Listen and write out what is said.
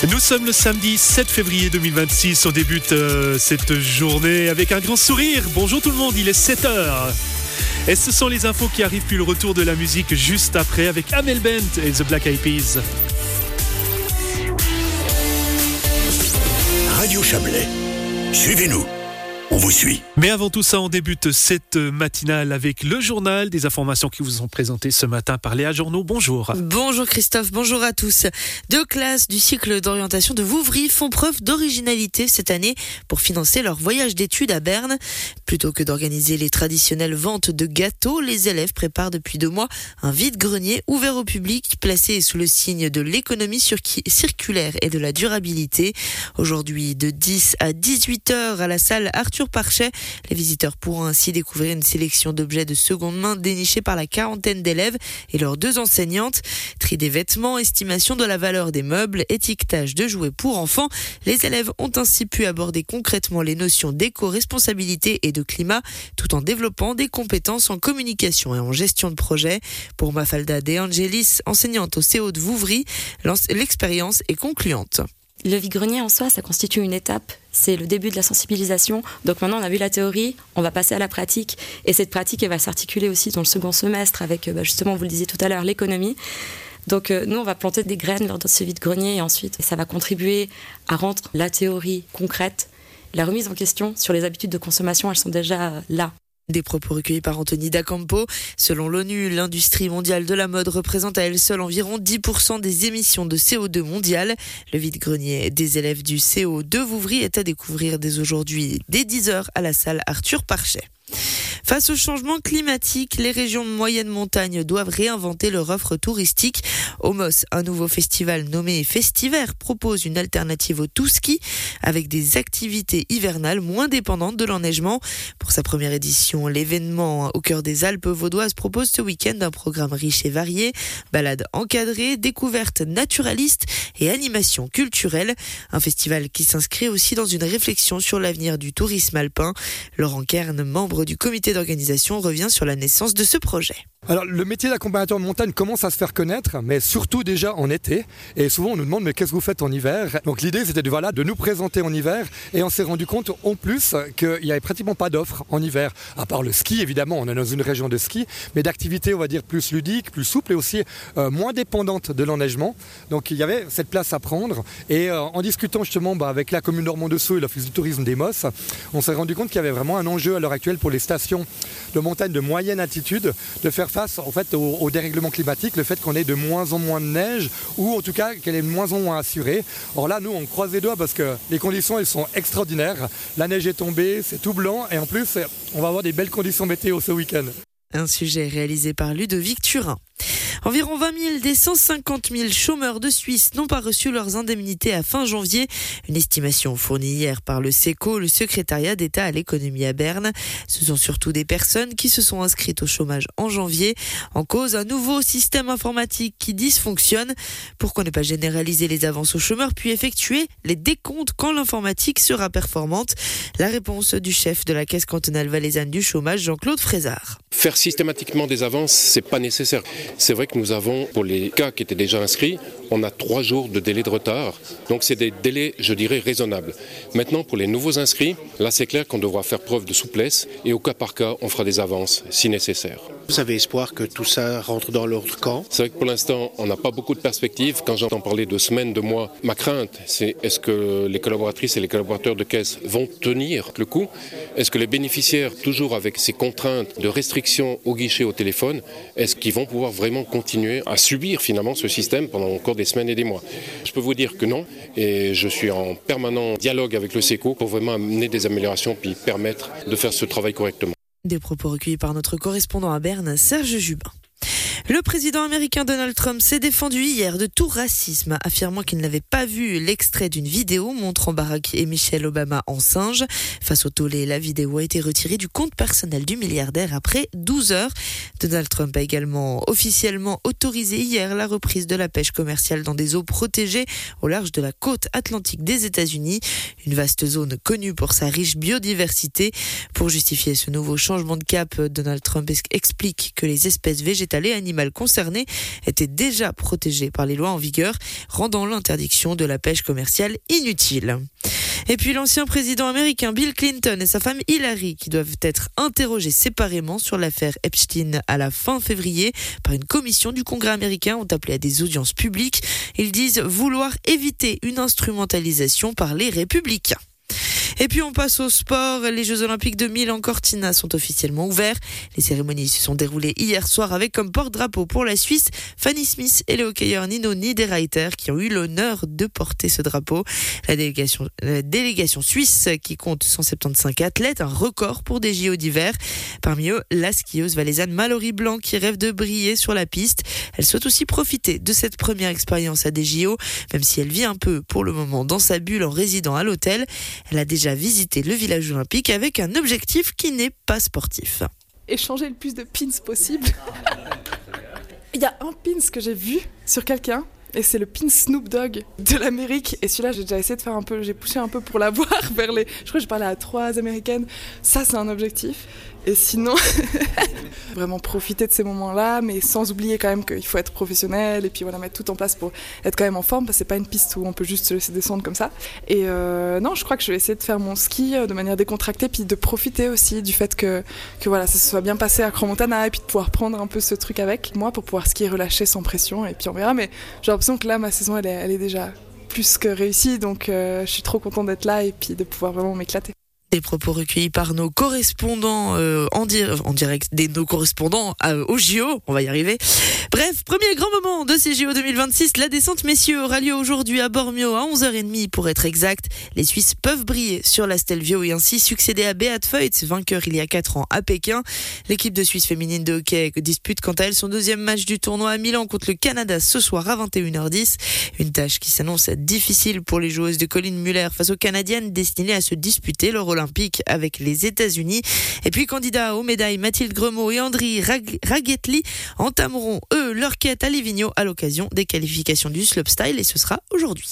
Nous sommes le samedi 7 février 2026. On débute cette journée avec un grand sourire. Bonjour tout le monde, il est 7h. Et ce sont les infos qui arrivent, puis le retour de la musique juste après avec Amel Bent et The Black Eyed Peas. Radio Chablais, suivez-nous. On vous suit. Mais avant tout ça, on débute cette matinale avec le journal, des informations qui vous sont présentées ce matin par Léa Journeau. Bonjour. Bonjour Christophe, bonjour à tous. 2 classes du cycle d'orientation de Vouvry font preuve d'originalité cette année pour financer leur voyage d'études à Berne. Plutôt que d'organiser les traditionnelles ventes de gâteaux, les élèves préparent depuis 2 mois un vide-grenier ouvert au public, placé sous le signe de l'économie circulaire et de la durabilité. Aujourd'hui, de 10 à 18 heures à la salle Arthur Parchet. Les visiteurs pourront ainsi découvrir une sélection d'objets de seconde main dénichés par la quarantaine d'élèves et leurs 2 enseignantes. Tri des vêtements, estimation de la valeur des meubles, étiquetage de jouets pour enfants. Les élèves ont ainsi pu aborder concrètement les notions d'éco-responsabilité et de climat, tout en développant des compétences en communication et en gestion de projet. Pour Mafalda De Angelis, enseignante au CO de Vouvry, l'expérience est concluante. Le vide-grenier en soi, ça constitue une étape. C'est le début de la sensibilisation. Donc maintenant, on a vu la théorie, on va passer à la pratique. Et cette pratique, elle va s'articuler aussi dans le second semestre avec, justement, vous le disiez tout à l'heure, l'économie. Donc nous, on va planter des graines lors de ce vide-grenier et ensuite, ça va contribuer à rendre la théorie concrète. La remise en question sur les habitudes de consommation, elles sont déjà là. Des propos recueillis par Anthony D'Acampo. Selon l'ONU, l'industrie mondiale de la mode représente à elle seule environ 10% des émissions de CO2 mondiales. Le vide-grenier des élèves du CO de Vouvry est à découvrir dès aujourd'hui, dès 10h à la salle Arthur Parchet. Face au changement climatique, les régions de moyenne montagne doivent réinventer leur offre touristique. Homos, un nouveau festival nommé Festivaire, propose une alternative au tout-ski avec des activités hivernales moins dépendantes de l'enneigement. Pour sa première édition, l'événement au cœur des Alpes vaudoises propose ce week-end un programme riche et varié, balades encadrées, découvertes naturalistes et animations culturelles. Un festival qui s'inscrit aussi dans une réflexion sur l'avenir du tourisme alpin. Laurent Kern, membre du comité d'organisation, revient sur la naissance de ce projet. Alors le métier d'accompagnateur de montagne commence à se faire connaître, mais surtout déjà en été. Et souvent on nous demande mais qu'est-ce que vous faites en hiver ? Donc l'idée c'était de nous présenter en hiver. Et on s'est rendu compte en plus qu'il n'y avait pratiquement pas d'offres en hiver. À part le ski évidemment, on est dans une région de ski, mais d'activités on va dire plus ludiques, plus souples et aussi moins dépendantes de l'enneigement. Donc il y avait cette place à prendre. Et en discutant justement avec la commune d'Ormont-Dessous et l'Office du tourisme d'Emos, on s'est rendu compte qu'il y avait vraiment un enjeu à l'heure actuelle pour les stations de montagne de moyenne altitude de faire face en fait au dérèglement climatique, le fait qu'on ait de moins en moins de neige ou en tout cas qu'elle est de moins en moins assurée. Or là, nous, on croise les doigts parce que les conditions, elles sont extraordinaires. La neige est tombée, c'est tout blanc et en plus, on va avoir des belles conditions météo ce week-end. Un sujet réalisé par Ludovic Turin. Environ 20 000 des 150 000 chômeurs de Suisse n'ont pas reçu leurs indemnités à fin janvier. Une estimation fournie hier par le SECO, le secrétariat d'État à l'économie à Berne. Ce sont surtout des personnes qui se sont inscrites au chômage en janvier. En cause, un nouveau système informatique qui dysfonctionne. Pourquoi ne pas généraliser les avances aux chômeurs puis effectuer les décomptes quand l'informatique sera performante ? La réponse du chef de la Caisse cantonale valaisanne du chômage, Jean-Claude Frézard. Faire systématiquement des avances, c'est pas nécessaire. C'est vrai que nous avons, pour les cas qui étaient déjà inscrits, on a 3 jours de délai de retard. Donc c'est des délais, je dirais, raisonnables. Maintenant, pour les nouveaux inscrits, là c'est clair qu'on devra faire preuve de souplesse et au cas par cas, on fera des avances si nécessaire. Vous avez espoir que tout ça rentre dans l'ordre quand ? C'est vrai que pour l'instant, on n'a pas beaucoup de perspectives. Quand j'entends parler de semaines, de mois, ma crainte, c'est est-ce que les collaboratrices et les collaborateurs de caisse vont tenir le coup ? Est-ce que les bénéficiaires, toujours avec ces contraintes de restrictions au guichet, au téléphone, est-ce qu'ils vont pouvoir vraiment continuer à subir finalement ce système pendant encore des semaines et des mois ? Je peux vous dire que non, et je suis en permanent dialogue avec le SECO pour vraiment amener des améliorations puis permettre de faire ce travail correctement. Des propos recueillis par notre correspondant à Berne, Serge Jubin. Le président américain Donald Trump s'est défendu hier de tout racisme, affirmant qu'il n'avait pas vu l'extrait d'une vidéo montrant Barack et Michelle Obama en singe. Face au tollé, la vidéo a été retirée du compte personnel du milliardaire après 12 heures. Donald Trump a également officiellement autorisé hier la reprise de la pêche commerciale dans des eaux protégées au large de la côte atlantique des États-Unis, une vaste zone connue pour sa riche biodiversité. Pour justifier ce nouveau changement de cap, Donald Trump explique que les espèces végétales et animales animal concerné était déjà protégé par les lois en vigueur, rendant l'interdiction de la pêche commerciale inutile. Et puis l'ancien président américain Bill Clinton et sa femme Hillary qui doivent être interrogés séparément sur l'affaire Epstein à la fin février par une commission du Congrès américain ont appelé à des audiences publiques. Ils disent vouloir éviter une instrumentalisation par les républicains. Et puis on passe au sport. Les Jeux Olympiques de Milan-Cortina sont officiellement ouverts. Les cérémonies se sont déroulées hier soir avec comme porte-drapeau pour la Suisse Fanny Smith et le hockeyeur Nino Niederreiter qui ont eu l'honneur de porter ce drapeau. La délégation suisse qui compte 175 athlètes, un record pour des JO d'hiver. Parmi eux, la skieuse valaisanne Mallory Blanc qui rêve de briller sur la piste. Elle souhaite aussi profiter de cette première expérience à des JO, même si elle vit un peu pour le moment dans sa bulle en résidant à l'hôtel. Elle a déjà visité le village olympique avec un objectif qui n'est pas sportif. Échanger le plus de pins possible. Il y a un pins que j'ai vu sur quelqu'un et c'est le pin Snoop Dogg de l'Amérique et celui-là j'ai déjà essayé de faire un peu, j'ai poussé un peu pour l'avoir vers les, je crois que j'ai parlé à 3 américaines, ça c'est un objectif. Et sinon, vraiment profiter de ces moments-là, mais sans oublier quand même qu'il faut être professionnel et puis voilà, mettre tout en place pour être quand même en forme, parce que c'est pas une piste où on peut juste se laisser descendre comme ça. Et non, je crois que je vais essayer de faire mon ski de manière décontractée, puis de profiter aussi du fait que voilà, ça se soit bien passé à Crans-Montana et puis de pouvoir prendre un peu ce truc avec moi pour pouvoir skier relâché sans pression et puis on verra. Mais j'ai l'impression que là, ma saison, elle est déjà plus que réussie, donc je suis trop contente d'être là et puis de pouvoir vraiment m'éclater. Des propos recueillis par nos correspondants en direct, nos correspondants au JO, on va y arriver. Bref, premier grand moment de ces JO 2026, la descente messieurs aura lieu aujourd'hui à Bormio à 11h30 pour être exact. Les Suisses peuvent briller sur la Stelvio et ainsi succéder à Beat Feuz, vainqueur il y a 4 ans à Pékin. L'équipe de Suisse féminine de hockey dispute quant à elle son deuxième match du tournoi à Milan contre le Canada ce soir à 21h10. Une tâche qui s'annonce difficile pour les joueuses de Colin Muller face aux Canadiennes destinées à se disputer leur olympique avec les États-Unis. Et puis candidats aux médailles, Mathilde Gremaud et Andri Ragetli entameront eux leur quête à Livigno à l'occasion des qualifications du slopestyle et ce sera aujourd'hui.